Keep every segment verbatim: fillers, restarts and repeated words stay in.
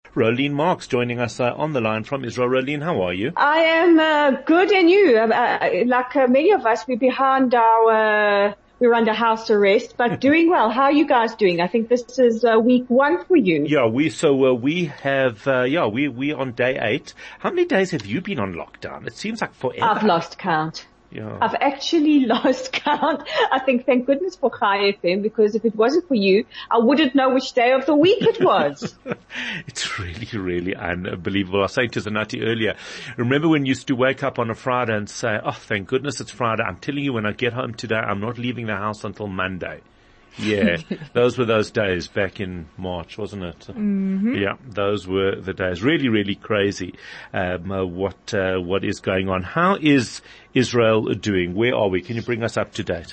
Rolene Marks joining us uh, on the line from Israel. Rolene, how are you? I am uh, good, and you? Uh, uh, like uh, many of us, we're behind our, uh, we're under house arrest, but doing well. How are you guys doing? I think this is uh, week one for you. Yeah, we so uh, we have uh, yeah we we on day eight. How many days have you been on lockdown? It seems like forever. I've lost count. Yeah. I've actually lost count. I think thank goodness for Chai F M, because if it wasn't for you, I wouldn't know which day of the week it was. It's really, really unbelievable. I was saying to Zanati earlier, remember when you used to wake up on a Friday and say, oh, thank goodness it's Friday. I'm telling you, when I get home today, I'm not leaving the house until Monday. Yeah, those were those days back in March, wasn't it? Mm-hmm. Yeah, those were the days. Really, really crazy. Um, uh, what uh, what is going on? How is Israel doing? Where are we? Can you bring us up to date?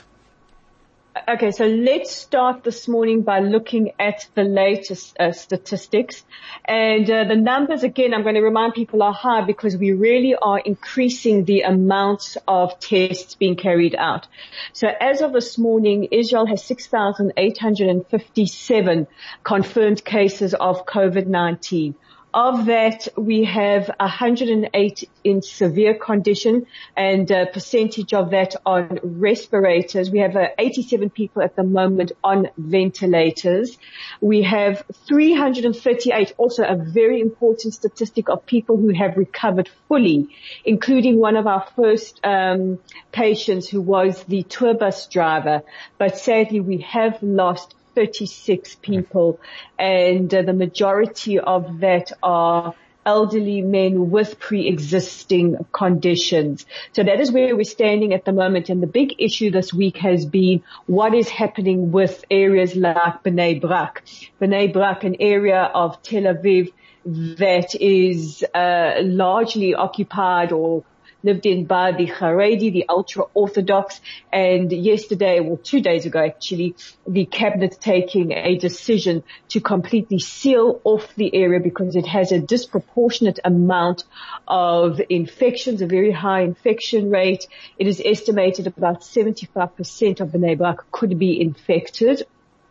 Okay, so let's start this morning by looking at the latest uh, statistics. And uh, the numbers, again, I'm going to remind people, are high because we really are increasing the amount of tests being carried out. So as of this morning, Israel has six thousand eight hundred fifty-seven confirmed cases of COVID nineteen. Of that, we have one hundred eight in severe condition, and a percentage of that on respirators. We have uh, eighty-seven people at the moment on ventilators. We have three hundred thirty-eight, also a very important statistic, of people who have recovered fully, including one of our first um, patients who was the tour bus driver. But sadly, we have lost thirty-six people, and uh, the majority of that are elderly men with pre-existing conditions. So that is where we're standing at the moment. And the big issue this week has been what is happening with areas like Bnei Brak. Bnei Brak, an area of Tel Aviv that is uh, largely occupied or lived in by the Haredi, the ultra-Orthodox, and yesterday, well, two days ago actually, the cabinet taking a decision to completely seal off the area because it has a disproportionate amount of infections, a very high infection rate. It is estimated about seventy-five percent of Bnei Brak could be infected.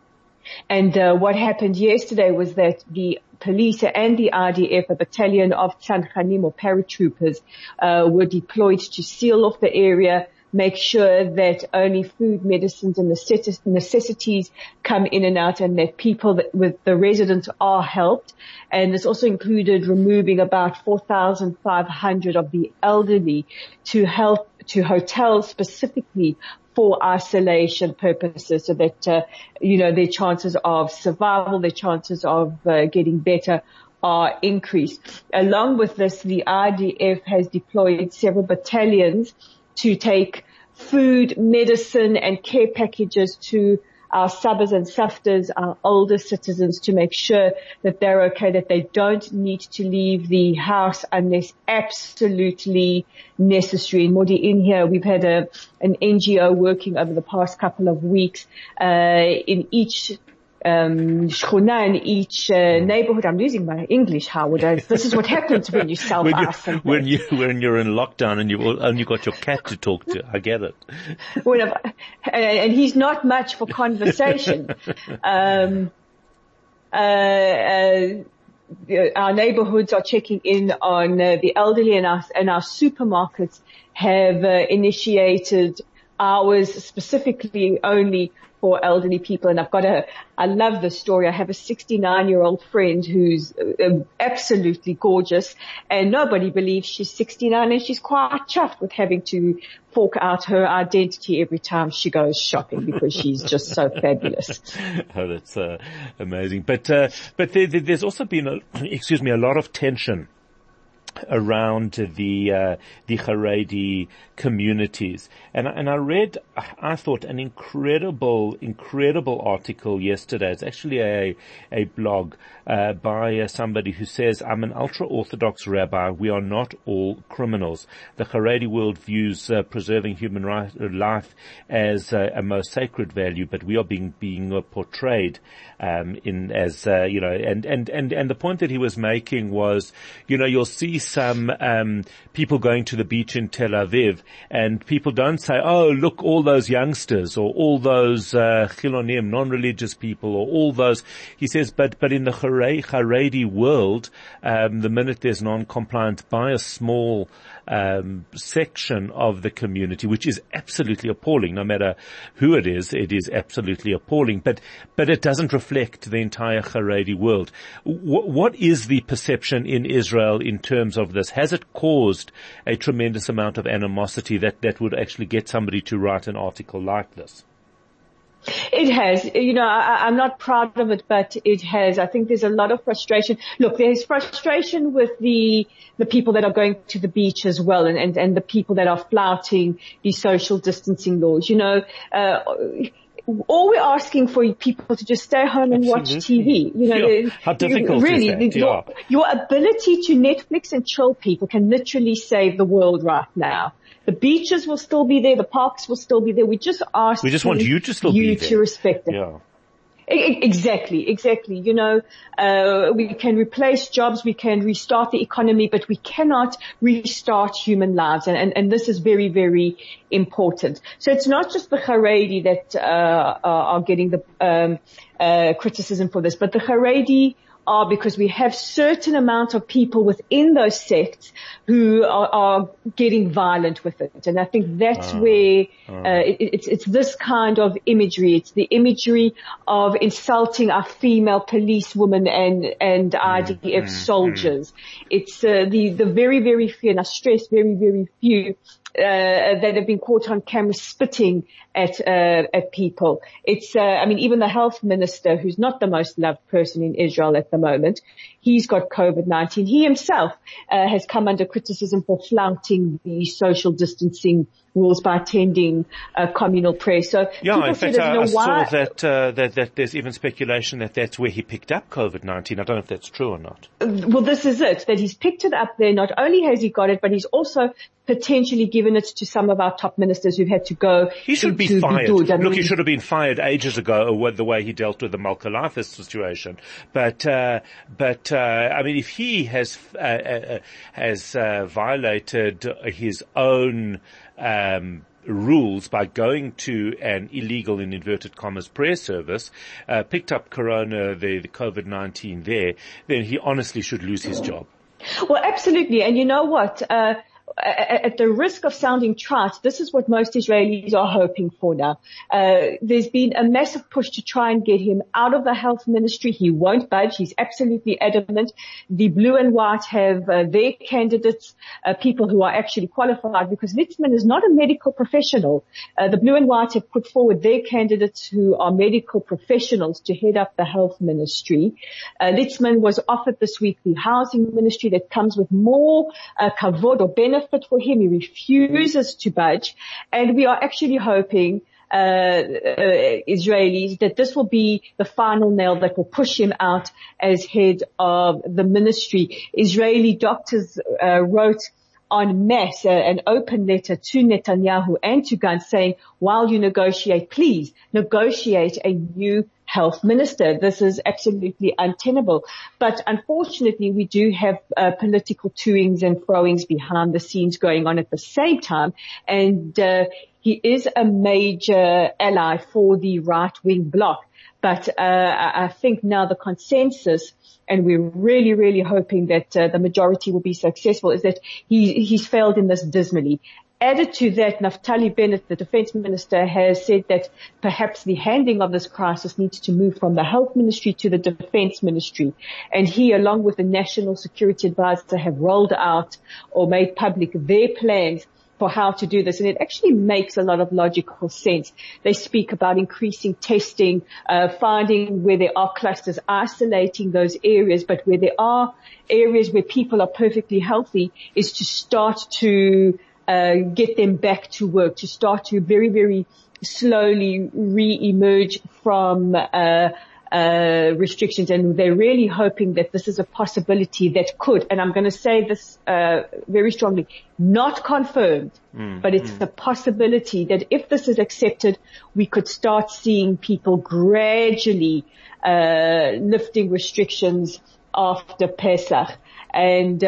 And uh, what happened yesterday was that the police and the I D F, a battalion of Tzanchanim or paratroopers, uh, were deployed to seal off the area, make sure that only food, medicines and necessities come in and out, and that people that, with the residents are helped. And this also included removing about four thousand five hundred of the elderly to help to hotels specifically for isolation purposes, so that, uh, you know, their chances of survival, their chances of uh, getting better are increased. Along with this, the I D F has deployed several battalions to take food, medicine and care packages to our sabbas and saftas, our older citizens, to make sure that they're okay, that they don't need to leave the house unless absolutely necessary. In Modi'in here, we've had a, an N G O working over the past couple of weeks, uh, in each um shchuna, in each uh, neighborhood. I'm losing my English, Howard. This is what happens when you self-isolate. When, you, when, you, when you're in lockdown and you've only got your cat to talk to. I get it. Well, and he's not much for conversation. um uh, uh Our neighborhoods are checking in on uh, the elderly, and our, and our supermarkets have uh, initiated hours specifically only for elderly people. And I've got a, I love this story. I have a sixty-nine year old friend who's uh, absolutely gorgeous, and nobody believes she's sixty-nine, and she's quite chuffed with having to fork out her identity every time she goes shopping because she's just so fabulous. Oh, that's uh, amazing. But, uh, but there, there's also been a, excuse me, a lot of tension around the uh, the Haredi communities, and and I read, I thought, an incredible, incredible article yesterday. It's actually a a blog uh, by uh, somebody who says, "I'm an ultra-Orthodox rabbi. We are not all criminals. The Haredi world views uh, preserving human right, life as uh, a most sacred value, but we are being being uh, portrayed um, in as uh, you know." And and and and the point that he was making was, you know, you'll see some um, people going to the beach in Tel Aviv, and people don't say, "Oh, look, all those youngsters," or all those uh, chilonim, non-religious people, or all those. He says, but but in the Haredi world, um, the minute there's non-compliance by a small um, section of the community, which is absolutely appalling, no matter who it is, it is absolutely appalling. But but it doesn't reflect the entire Haredi world. W- what is the perception in Israel in terms of this? Has it caused a tremendous amount of animosity that, that would actually get somebody to write an article like this? It has. You know, I, I'm not proud of it, but it has. I think there's a lot of frustration. Look, there's frustration with the the people that are going to the beach as well, and, and, and the people that are flouting these social distancing laws. You know, uh, all we're asking for people to just stay home and Absolutely. watch T V. You know, yeah. How difficult really, is that? The, your, yeah. your ability to Netflix and chill people can literally save the world right now. The beaches will still be there. The parks will still be there. We just ask We just want you to still you be there. to respect it. Yeah. Exactly, exactly. You know, uh, we can replace jobs, we can restart the economy, but we cannot restart human lives. And, and, and this is very, very important. So it's not just the Haredi that, uh, are getting the, um, uh, criticism for this, but the Haredi are, because we have certain amount of people within those sects who are, are getting violent with it. And I think that's uh, where uh, it, it's, it's this kind of imagery. It's the imagery of insulting our female policewomen and, and I D F mm, soldiers. Mm. It's uh, the, the very, very few, and I stress very, very few, Uh, that have been caught on camera spitting at, uh, at people. It's, uh, I mean, even the health minister, who's not the most loved person in Israel at the moment, he's got COVID nineteen. He himself, uh, has come under criticism for flouting the social distancing rules by attending, uh, communal prayer. So, yeah, in fact, I, I why saw that, uh, that, that there's even speculation that that's where he picked up COVID nineteen. I don't know if that's true or not. Well, this is it, that he's picked it up there. Not only has he got it, but he's also potentially given it to some of our top ministers who've had to go. He should to, be to fired. Be Look, I mean, he should have been fired ages ago with the way he dealt with the Malkalafis situation. But, uh, but, uh, I mean, if he has, uh, uh, has, uh, violated his own, um, rules by going to an illegal, in inverted commas, prayer service, uh, picked up corona, the, the COVID nineteen there, then he honestly should lose his job. Well, absolutely. And you know what? Uh, at the risk of sounding trite, this is what most Israelis are hoping for now. Uh, there's been a massive push to try and get him out of the health ministry. He won't budge. He's absolutely adamant. The blue and white have uh, their candidates, uh, people who are actually qualified, because Litzman is not a medical professional. Uh, the blue and white have put forward their candidates who are medical professionals to head up the health ministry. Uh, Litzman was offered this week the housing ministry that comes with more uh, kavod or benefit for him. He refuses to budge, and we are actually hoping uh, uh Israelis that this will be the final nail that will push him out as head of the ministry. Israeli doctors uh, wrote en masse uh, an open letter to Netanyahu and to Gantz saying, while you negotiate, please negotiate a new health minister. This is absolutely untenable. But unfortunately, we do have uh, political toings and froings behind the scenes going on at the same time. And uh, he is a major ally for the right-wing bloc. But uh, I think now the consensus, and we're really, really hoping that uh, the majority will be successful, is that he, he's failed in this dismally. Added to that, Naftali Bennett, the defense minister, has said that perhaps the handling of this crisis needs to move from the health ministry to the defense ministry. And he, along with the national security advisor, have rolled out or made public their plans for how to do this. And it actually makes a lot of logical sense. They speak about increasing testing, uh, finding where there are clusters, isolating those areas, but where there are areas where people are perfectly healthy, is to start to uh get them back to work, to start to very, very slowly re-emerge from uh uh restrictions. And they're really hoping that this is a possibility that could, and I'm going to say this uh very strongly, not confirmed, mm, but it's mm. a possibility that if this is accepted, we could start seeing people gradually uh lifting restrictions after Pesach. And um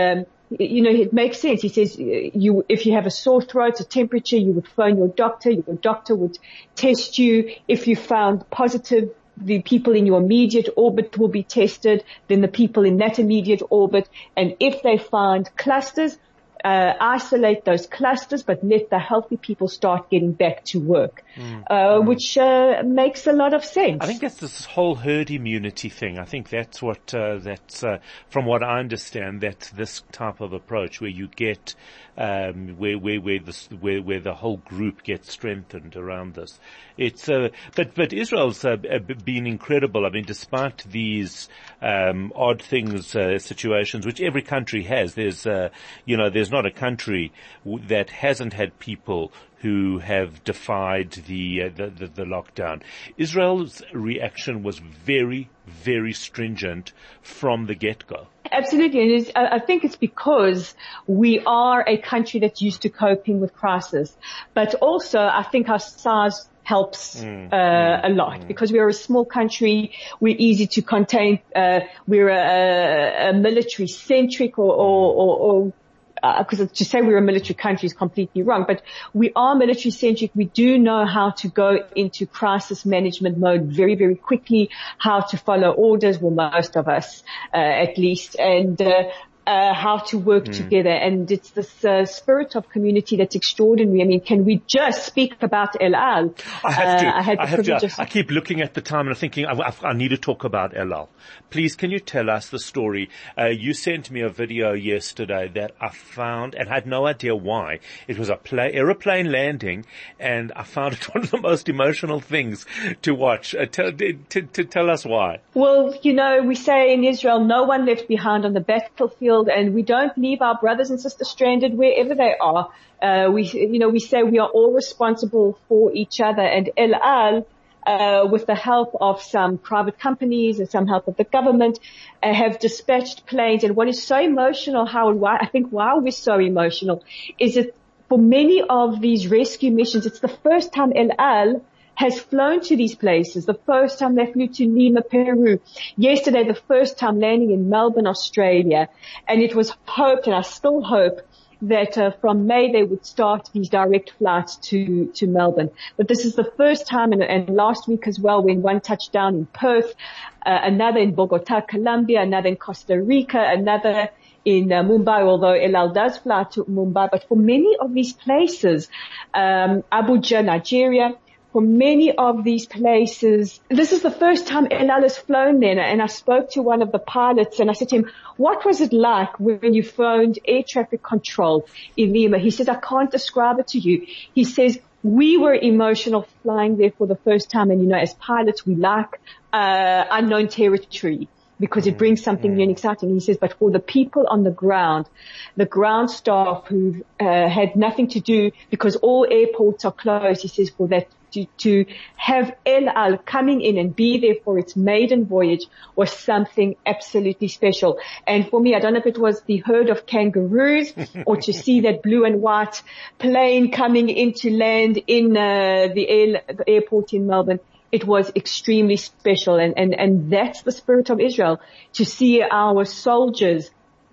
you know, it makes sense. He says, you, if you have a sore throat, a temperature, you would phone your doctor. Your doctor would test you. If you found positive, the people in your immediate orbit will be tested, then the people in that immediate orbit. And if they find clusters, uh, isolate those clusters, but let the healthy people start getting back to work, mm. Uh, mm. which, uh, makes a lot of sense. I think that's this whole herd immunity thing. I think that's what, uh, that's, uh, from what I understand, that's this type of approach where you get, um, where, where, where this, where, where the whole group gets strengthened around this. It's, uh, but, but Israel's, uh, been incredible. I mean, despite these, um, odd things, uh, situations, which every country has, there's, uh, you know, there's not a country w- that hasn't had people who have defied the, uh, the, the, the lockdown. Israel's reaction was very, very stringent from the get-go. Absolutely. And it's, I think it's because we are a country that's used to coping with crisis. But also, I think our size helps mm, uh, mm, a lot mm. because we're a small country. We're easy to contain. Uh, we're a, a military-centric or, or, or, or because uh, to say we're a military country is completely wrong, but we are military centric. We do know how to go into crisis management mode very, very quickly, how to follow orders, well, most of us, uh, at least, and, uh, Uh, how to work mm. together. And it's this uh, spirit of community that's extraordinary. I mean, can we just speak about El Al? I have to. Uh, I, had the I have to. of... I keep looking at the time and thinking, I, I, I need to talk about El Al. Please, can you tell us the story? Uh, you sent me a video yesterday that I found and had no idea why. It was a play, aeroplane landing, and I found it one of the most emotional things to watch. Uh, tell, to, to tell us why. Well, you know, we say in Israel, no one left behind on the battlefield, and we don't leave our brothers and sisters stranded wherever they are. Uh, we, you know, we say we are all responsible for each other. And El Al, uh, with the help of some private companies and some help of the government, uh, have dispatched planes. And what is so emotional, how and why, I think why we're so emotional, is that for many of these rescue missions, it's the first time El Al has flown to these places. The first time they flew to Lima, Peru. Yesterday, the first time landing in Melbourne, Australia. And it was hoped, and I still hope, that uh, from May they would start these direct flights to, to Melbourne. But this is the first time, and, and last week as well, when one touched down in Perth, uh, another in Bogota, Colombia, another in Costa Rica, another in uh, Mumbai, although El Al does fly to Mumbai. But for many of these places, um, Abuja, Nigeria, for many of these places, this is the first time El Al has flown there. And I spoke to one of the pilots and I said to him, what was it like when you phoned air traffic control in Lima? He says, I can't describe it to you. He says, we were emotional flying there for the first time. And, you know, as pilots, we like uh, unknown territory, because it brings something new and exciting. He says, but for the people on the ground, the ground staff who uh, had nothing to do, because all airports are closed, he says, for that to, to have El Al coming in and be there for its maiden voyage was something absolutely special. And for me, I don't know if it was the herd of kangaroos or to see that blue and white plane coming into land in uh, the, air, the airport in Melbourne. It was extremely special, and, and, and that's the spirit of Israel, to see our soldiers,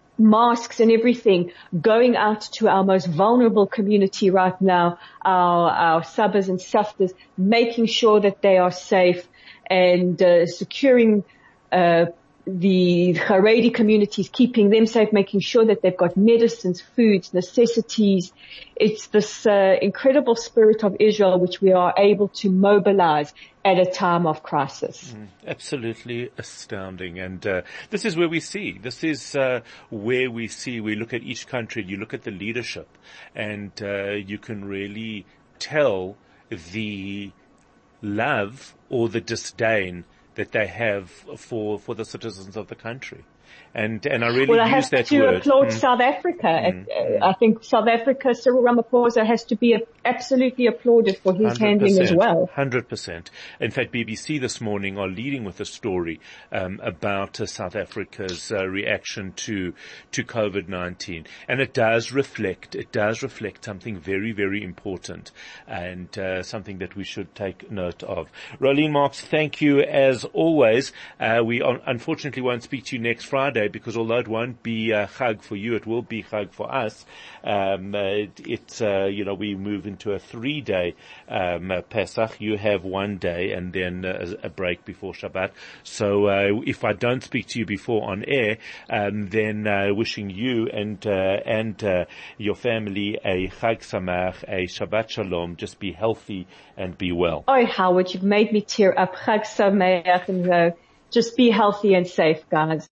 masks and everything, going out to our most vulnerable community right now, our, our subbers and saftas, making sure that they are safe and uh, securing uh the Haredi communities, keeping them safe, making sure that they've got medicines, foods, necessities. It's this uh, incredible spirit of Israel which we are able to mobilize at a time of crisis. Mm, absolutely astounding. And uh, this is where we see, this is uh, where we see, we look at each country, you look at the leadership, and uh, you can really tell the love or the disdain that they have for, for the citizens of the country. And, and I really well, I use that word. Well, I have to applaud mm. South Africa. Mm. Mm. I think South Africa, Cyril Ramaphosa has to be a, absolutely applauded for his handling as well. one hundred percent. In fact, B B C this morning are leading with a story um, about uh, South Africa's uh, reaction to to COVID nineteen. And it does reflect, it does reflect something very, very important, and uh, something that we should take note of. Rolene Marks, thank you as always. Uh, we un- unfortunately won't speak to you next Friday. Friday, because although it won't be uh, Chag for you, it will be Chag for us. Um, uh, it's, uh, you know, we move into a three day, um, uh, Pesach. You have one day and then uh, a break before Shabbat. So, uh, if I don't speak to you before on air, um, then, uh, wishing you and, uh, and, uh, your family a Chag Sameach, a Shabbat Shalom. Just be healthy and be well. Oh, Howard, you've made me tear up. Chag Sameach, and uh, just be healthy and safe, guys.